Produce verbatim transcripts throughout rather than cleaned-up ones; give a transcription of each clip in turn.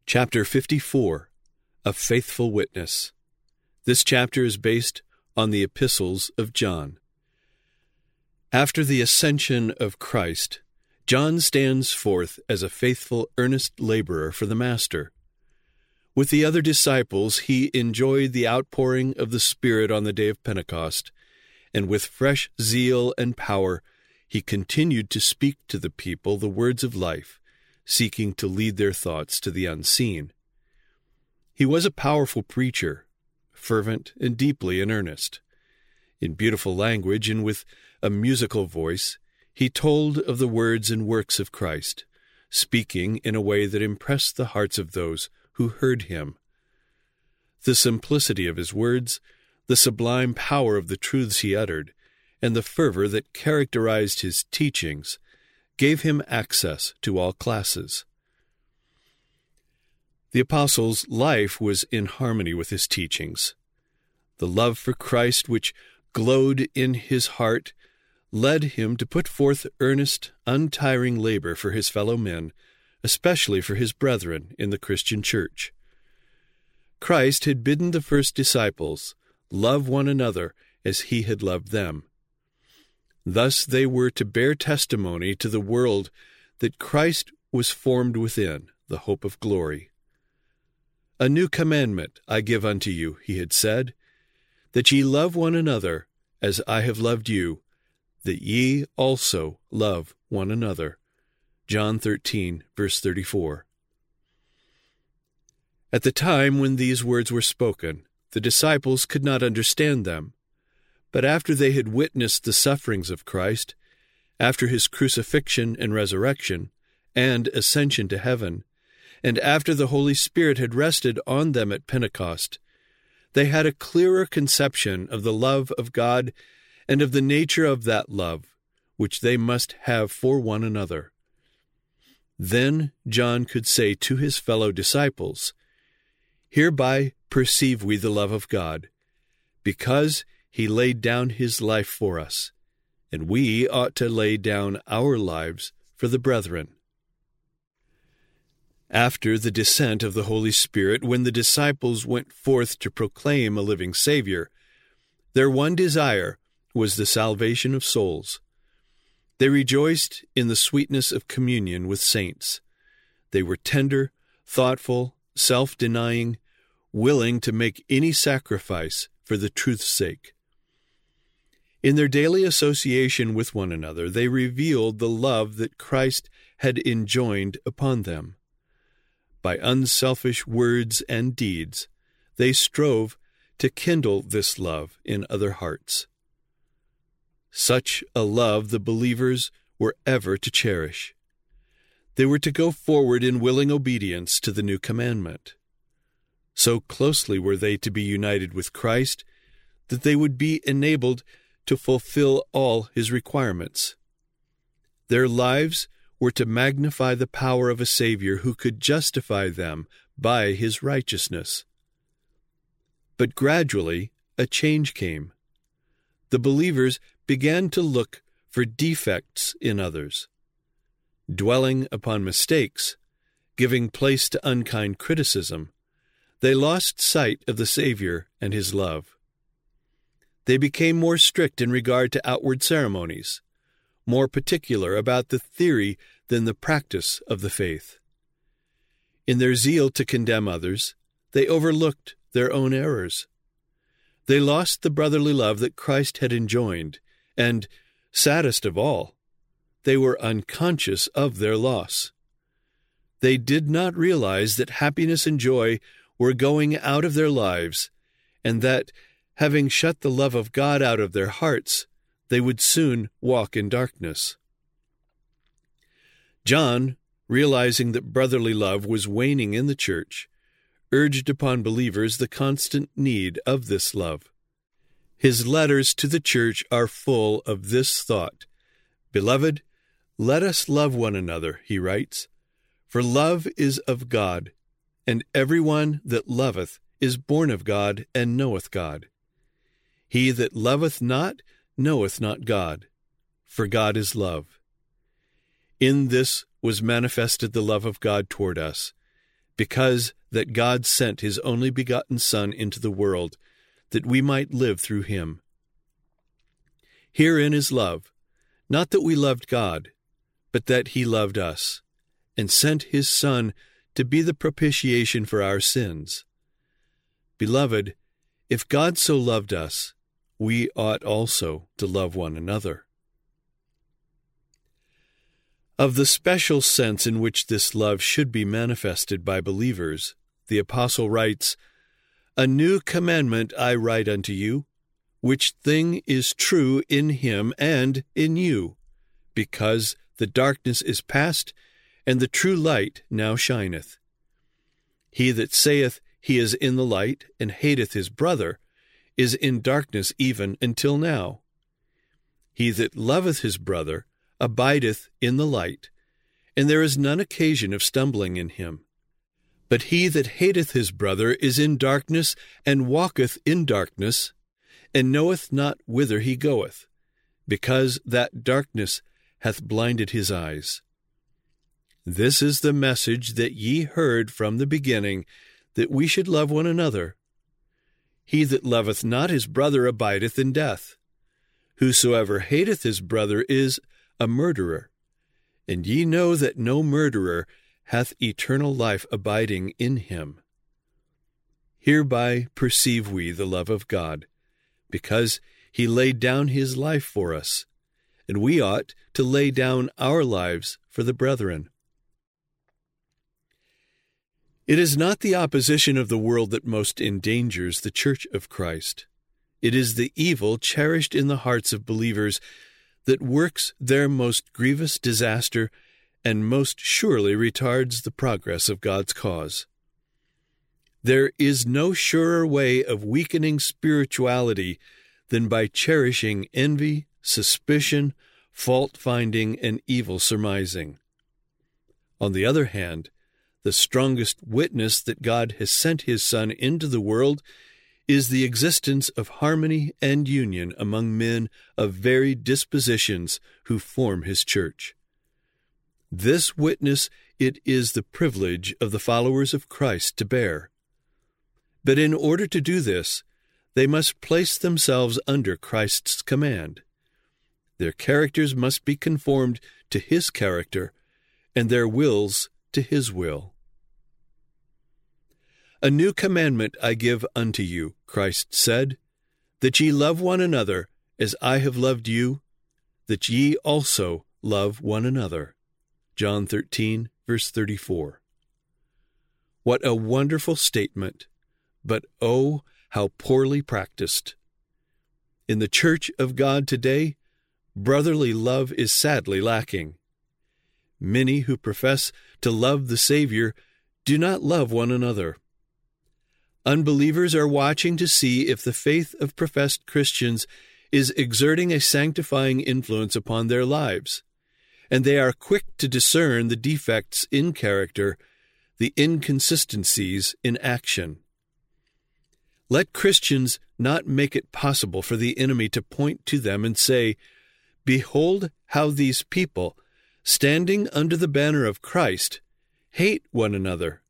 Chapter fifty-four, A Faithful Witness. This chapter is based on the epistles of John. After the ascension of Christ, John stands forth as a faithful, earnest laborer for the Master. With the other disciples, he enjoyed the outpouring of the Spirit on the day of Pentecost, and with fresh zeal and power, he continued to speak to the people the words of life, seeking to lead their thoughts to the unseen. He was a powerful preacher, fervent and deeply in earnest. In beautiful language and with a musical voice, he told of the words and works of Christ, speaking in a way that impressed the hearts of those who heard him. The simplicity of his words, the sublime power of the truths he uttered, and the fervor that characterized his teachings gave him access to all classes. The apostle's life was in harmony with his teachings. The love for Christ which glowed in his heart led him to put forth earnest, untiring labor for his fellow men, especially for his brethren in the Christian church. Christ had bidden the first disciples love one another as he had loved them. Thus they were to bear testimony to the world that Christ was formed within, the hope of glory. A new commandment I give unto you, he had said, that ye love one another as I have loved you, that ye also love one another. John thirteen, verse thirty-four. At the time when these words were spoken, the disciples could not understand them. But after they had witnessed the sufferings of Christ, after his crucifixion and resurrection, and ascension to heaven, and after the Holy Spirit had rested on them at Pentecost, they had a clearer conception of the love of God and of the nature of that love, which they must have for one another. Then John could say to his fellow disciples, "Hereby perceive we the love of God, because he laid down his life for us, and we ought to lay down our lives for the brethren." After the descent of the Holy Spirit, when the disciples went forth to proclaim a living Savior, their one desire was the salvation of souls. They rejoiced in the sweetness of communion with saints. They were tender, thoughtful, self-denying, willing to make any sacrifice for the truth's sake. In their daily association with one another, they revealed the love that Christ had enjoined upon them. By unselfish words and deeds, they strove to kindle this love in other hearts. Such a love the believers were ever to cherish. They were to go forward in willing obedience to the new commandment. So closely were they to be united with Christ that they would be enabled to fulfill all his requirements. Their lives were to magnify the power of a Savior who could justify them by his righteousness. But gradually a change came. The believers began to look for defects in others. Dwelling upon mistakes, giving place to unkind criticism, they lost sight of the Savior and his love. They became more strict in regard to outward ceremonies, more particular about the theory than the practice of the faith. In their zeal to condemn others, they overlooked their own errors. They lost the brotherly love that Christ had enjoined, and, saddest of all, they were unconscious of their loss. They did not realize that happiness and joy were going out of their lives, and that, having shut the love of God out of their hearts, they would soon walk in darkness. John, realizing that brotherly love was waning in the church, urged upon believers the constant need of this love. His letters to the church are full of this thought. "Beloved, let us love one another," he writes, "for love is of God, and every one that loveth is born of God and knoweth God. He that loveth not knoweth not God, for God is love. In this was manifested the love of God toward us, because that God sent his only begotten Son into the world, that we might live through him. Herein is love, not that we loved God, but that he loved us, and sent his Son to be the propitiation for our sins. Beloved, if God so loved us, we ought also to love one another. Of the special sense in which this love should be manifested by believers, the Apostle writes, "A new commandment I write unto you, which thing is true in him and in you, because the darkness is past, and the true light now shineth. He that saith he is in the light, and hateth his brother, is in darkness even until now. He that loveth his brother abideth in the light, and there is none occasion of stumbling in him. But he that hateth his brother is in darkness, and walketh in darkness, and knoweth not whither he goeth, because that darkness hath blinded his eyes. This is the message that ye heard from the beginning, that we should love one another. He that loveth not his brother abideth in death. Whosoever hateth his brother is a murderer, and ye know that no murderer hath eternal life abiding in him. Hereby perceive we the love of God, because he laid down his life for us, and we ought to lay down our lives for the brethren. It is not the opposition of the world that most endangers the Church of Christ. It is the evil cherished in the hearts of believers that works their most grievous disaster and most surely retards the progress of God's cause. There is no surer way of weakening spirituality than by cherishing envy, suspicion, fault-finding, and evil surmising. On the other hand, the strongest witness that God has sent his Son into the world is the existence of harmony and union among men of varied dispositions who form his church. This witness it is the privilege of the followers of Christ to bear. But in order to do this, they must place themselves under Christ's command. Their characters must be conformed to his character, and their wills to his will. A new commandment I give unto you, Christ said, that ye love one another as I have loved you, that ye also love one another. John thirteen, verse thirty-four. What a wonderful statement, but oh, how poorly practiced. In the Church of God today, brotherly love is sadly lacking. Many who profess to love the Savior do not love one another. Unbelievers are watching to see if the faith of professed Christians is exerting a sanctifying influence upon their lives, and they are quick to discern the defects in character, the inconsistencies in action. Let Christians not make it possible for the enemy to point to them and say, "Behold how these people, standing under the banner of Christ, hate one another."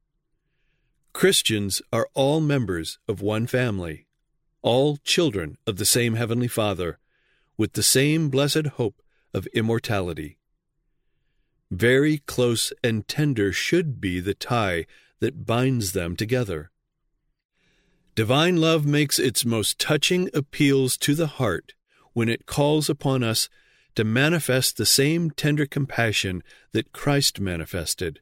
Christians are all members of one family, all children of the same Heavenly Father, with the same blessed hope of immortality. Very close and tender should be the tie that binds them together. Divine love makes its most touching appeals to the heart when it calls upon us to manifest the same tender compassion that Christ manifested.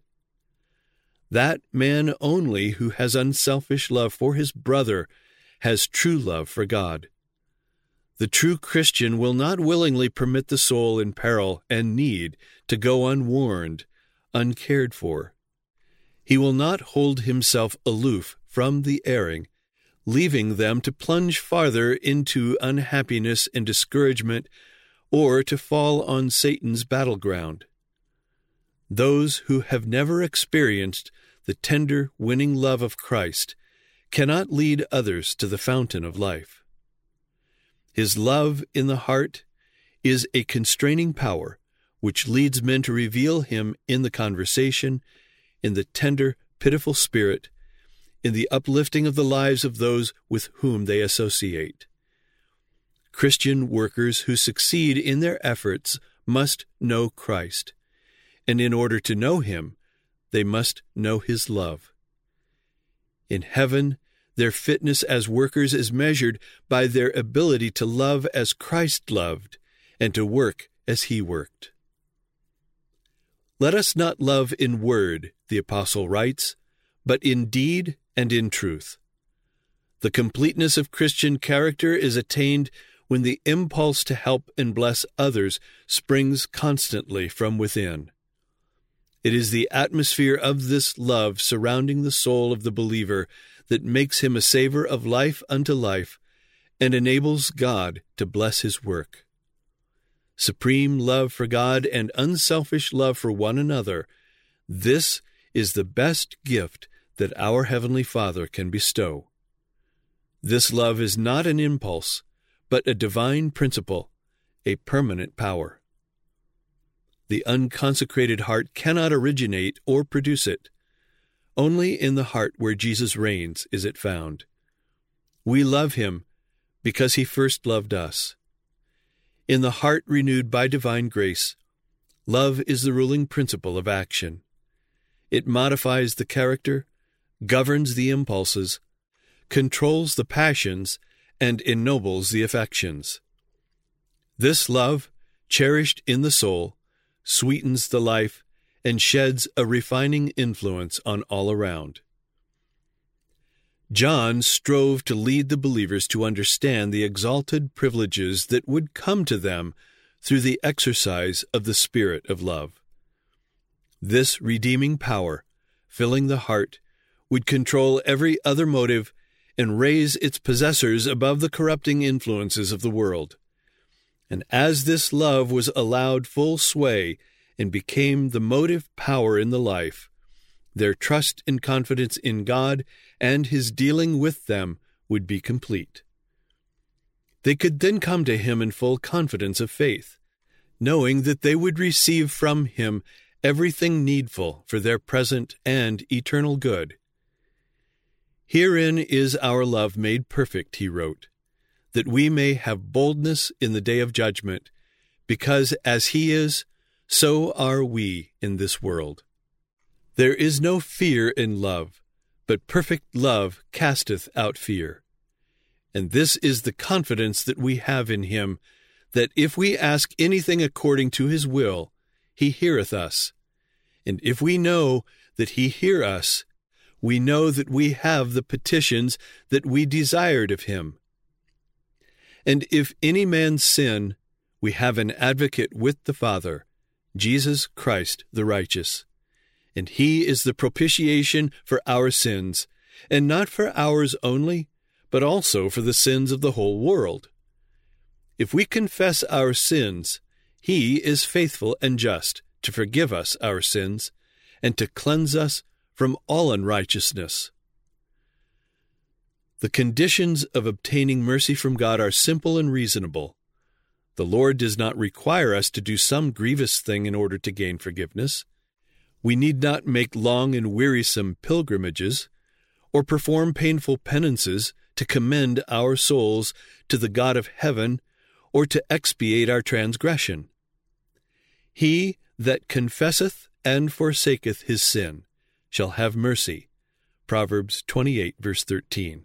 That man only who has unselfish love for his brother has true love for God. The true Christian will not willingly permit the soul in peril and need to go unwarned, uncared for. He will not hold himself aloof from the erring, leaving them to plunge farther into unhappiness and discouragement, or to fall on Satan's battleground. Those who have never experienced the tender, winning love of Christ cannot lead others to the fountain of life. His love in the heart is a constraining power which leads men to reveal him in the conversation, in the tender, pitiful spirit, in the uplifting of the lives of those with whom they associate. Christian workers who succeed in their efforts must know Christ, and in order to know Him, they must know His love. In heaven, their fitness as workers is measured by their ability to love as Christ loved and to work as He worked. Let us not love in word, the apostle writes, but in deed and in truth. The completeness of Christian character is attained when the impulse to help and bless others springs constantly from within. It is the atmosphere of this love surrounding the soul of the believer that makes him a savor of life unto life and enables God to bless His work. Supreme love for God and unselfish love for one another, this is the best gift that our Heavenly Father can bestow. This love is not an impulse, but a divine principle, a permanent power. The unconsecrated heart cannot originate or produce it. Only in the heart where Jesus reigns is it found. We love Him because He first loved us. In the heart renewed by divine grace, love is the ruling principle of action. It modifies the character, governs the impulses, controls the passions, and ennobles the affections. This love, cherished in the soul, sweetens the life and sheds a refining influence on all around. John strove to lead the believers to understand the exalted privileges that would come to them through the exercise of the Spirit of love. This redeeming power, filling the heart, would control every other motive and raise its possessors above the corrupting influences of the world. And as this love was allowed full sway and became the motive power in the life, their trust and confidence in God and His dealing with them would be complete. They could then come to Him in full confidence of faith, knowing that they would receive from Him everything needful for their present and eternal good. Herein is our love made perfect, he wrote, that we may have boldness in the day of judgment, because as He is, so are we in this world. There is no fear in love, but perfect love casteth out fear. And this is the confidence that we have in Him, that if we ask anything according to His will, He heareth us. And if we know that He hear us, we know that we have the petitions that we desired of Him. And if any man sin, we have an advocate with the Father, Jesus Christ the righteous. And He is the propitiation for our sins, and not for ours only, but also for the sins of the whole world. If we confess our sins, He is faithful and just to forgive us our sins, and to cleanse us from all unrighteousness. The conditions of obtaining mercy from God are simple and reasonable. The Lord does not require us to do some grievous thing in order to gain forgiveness. We need not make long and wearisome pilgrimages, or perform painful penances to commend our souls to the God of heaven, or to expiate our transgression. He that confesseth and forsaketh his sin shall have mercy. Proverbs twenty-eight, verse thirteen.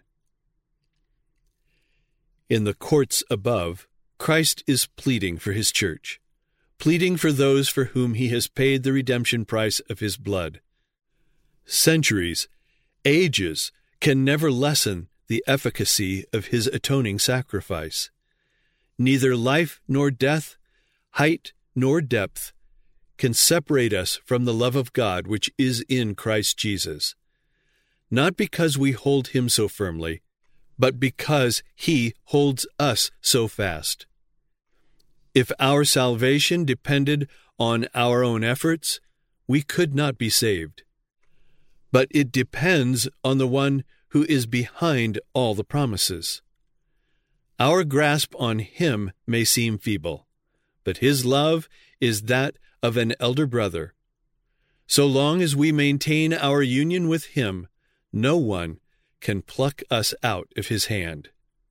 In the courts above, Christ is pleading for His church, pleading for those for whom He has paid the redemption price of His blood. Centuries, ages, can never lessen the efficacy of His atoning sacrifice. Neither life nor death, height nor depth, can separate us from the love of God which is in Christ Jesus, not because we hold Him so firmly, but because He holds us so fast. If our salvation depended on our own efforts, we could not be saved. But it depends on the one who is behind all the promises. Our grasp on Him may seem feeble, but His love is that of an elder brother. So long as we maintain our union with him, no one can pluck us out of his hand.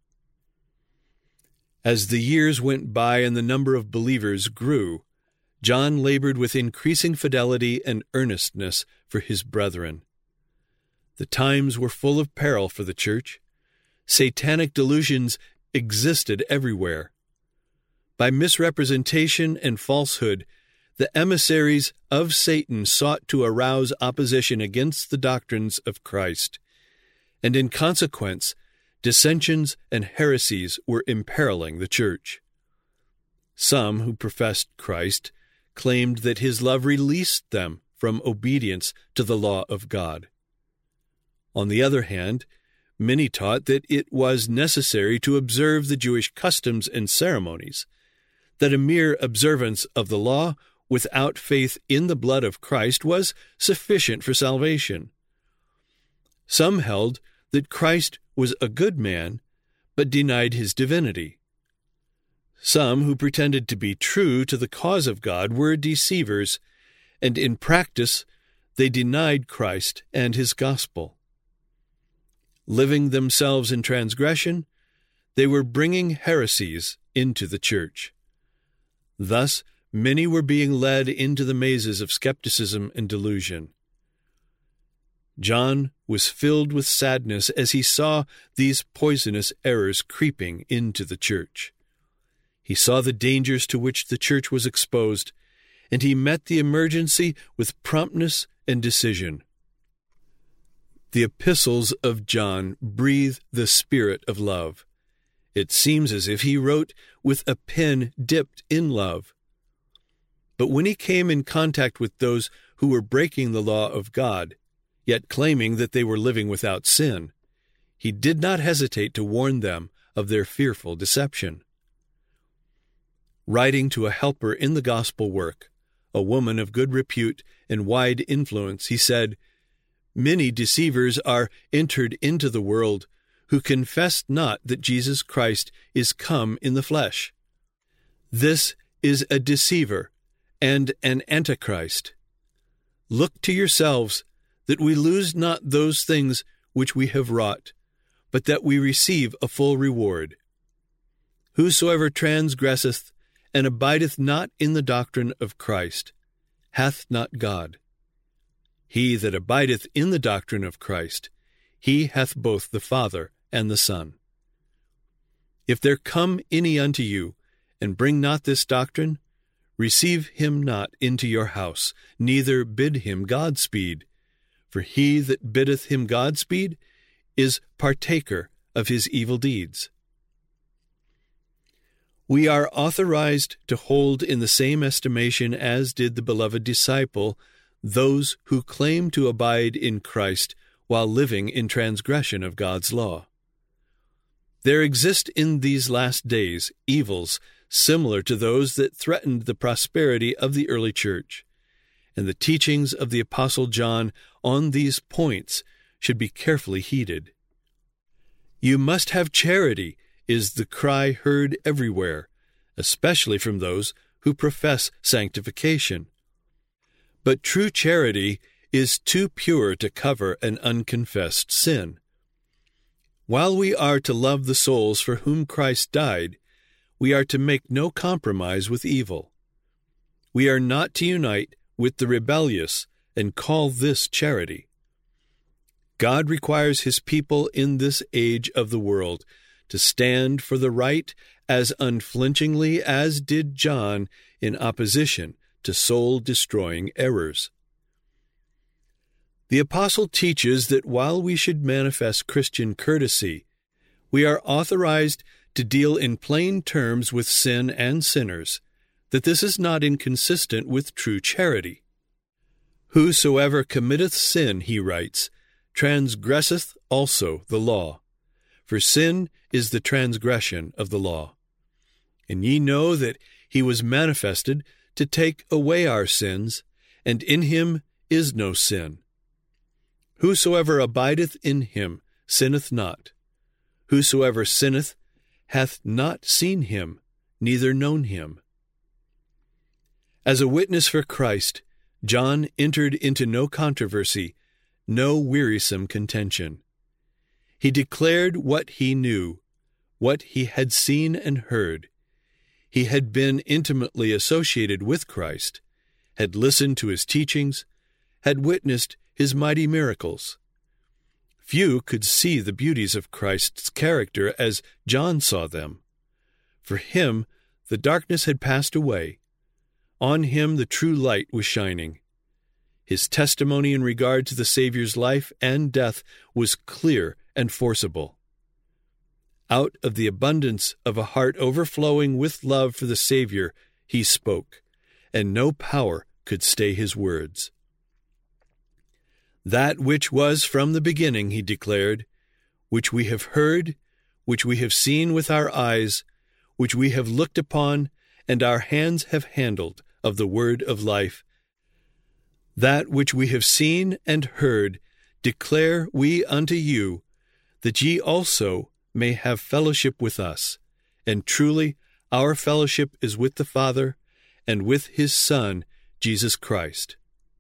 As the years went by and the number of believers grew, John labored with increasing fidelity and earnestness for his brethren. The times were full of peril for the church. Satanic delusions existed everywhere. By misrepresentation and falsehood, the emissaries of Satan sought to arouse opposition against the doctrines of Christ, and in consequence, dissensions and heresies were imperiling the church. Some who professed Christ claimed that his love released them from obedience to the law of God. On the other hand, many taught that it was necessary to observe the Jewish customs and ceremonies, that a mere observance of the law without faith in the blood of Christ was sufficient for salvation. Some held that Christ was a good man, but denied his divinity. Some who pretended to be true to the cause of God were deceivers, and in practice they denied Christ and his gospel. Living themselves in transgression, they were bringing heresies into the church. Thus, many were being led into the mazes of skepticism and delusion. John was filled with sadness as he saw these poisonous errors creeping into the church. He saw the dangers to which the church was exposed, and he met the emergency with promptness and decision. The epistles of John breathe the spirit of love. It seems as if he wrote with a pen dipped in love. But when he came in contact with those who were breaking the law of God, yet claiming that they were living without sin, he did not hesitate to warn them of their fearful deception. Writing to a helper in the gospel work, a woman of good repute and wide influence, he said, "Many deceivers are entered into the world, who confess not that Jesus Christ is come in the flesh. This is a deceiver and an antichrist. Look to yourselves, that we lose not those things which we have wrought, but that we receive a full reward. Whosoever transgresseth and abideth not in the doctrine of Christ hath not God. He that abideth in the doctrine of Christ, he hath both the Father and the Son. If there come any unto you, and bring not this doctrine, receive him not into your house, neither bid him Godspeed. For he that biddeth him Godspeed is partaker of his evil deeds." We are authorized to hold in the same estimation as did the beloved disciple those who claim to abide in Christ while living in transgression of God's law. There exist in these last days evils similar to those that threatened the prosperity of the early church, and the teachings of the Apostle John on these points should be carefully heeded. "You must have charity," is the cry heard everywhere, especially from those who profess sanctification. But true charity is too pure to cover an unconfessed sin. While we are to love the souls for whom Christ died, we are to make no compromise with evil. We are not to unite with the rebellious and call this charity. God requires his people in this age of the world to stand for the right as unflinchingly as did John in opposition to soul-destroying errors. The apostle teaches that while we should manifest Christian courtesy, we are authorized to deal in plain terms with sin and sinners, that this is not inconsistent with true charity. "Whosoever committeth sin," he writes, "transgresseth also the law. For sin is the transgression of the law. And ye know that he was manifested to take away our sins, and in him is no sin. Whosoever abideth in him sinneth not. Whosoever sinneth hath not seen him, neither known him." As a witness for Christ, John entered into no controversy, no wearisome contention. He declared what he knew, what he had seen and heard. He had been intimately associated with Christ, had listened to his teachings, had witnessed his mighty miracles. Few could see the beauties of Christ's character as John saw them. For him, the darkness had passed away. On him the true light was shining. His testimony in regard to the Savior's life and death was clear and forcible. Out of the abundance of a heart overflowing with love for the Savior, he spoke, and no power could stay his words. That which was from the beginning, he declared, which we have heard, which we have seen with our eyes, which we have looked upon, and our hands have handled of the word of life, that which we have seen and heard declare we unto you, that ye also may have fellowship with us. And truly our fellowship is with the Father and with his Son, Jesus Christ.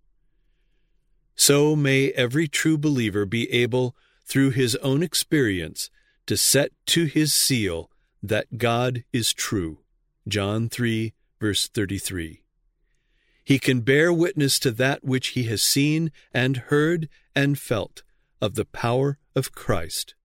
So may every true believer be able, through his own experience, to set to his seal that God is true. John three, verse thirty-three. He can bear witness to that which he has seen and heard and felt of the power of Christ.